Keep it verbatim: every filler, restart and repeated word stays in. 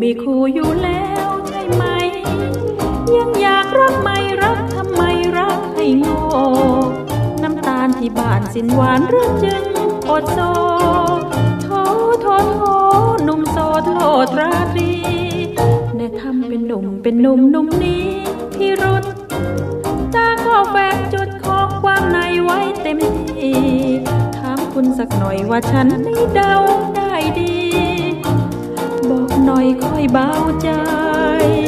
มีคู่อยู่แล้วใช่ไหมยังอยากรักไม่รักทำไมรักให้โง่น้ำตาลที่บ้านสิ้นหวานหรือจึงอดโซโทโทโทหนุ่มโสดโลดราตรีแน่ทำเป็นหนุ่มเป็นหนุ่มหนุ่มนี้พิรุธตาก็แฝงจุดของความในไว้เต็มที่ถามคุณสักหน่อยว่าฉันนี่เดาได้ดีบอกหน่อยค่อยเบาใจ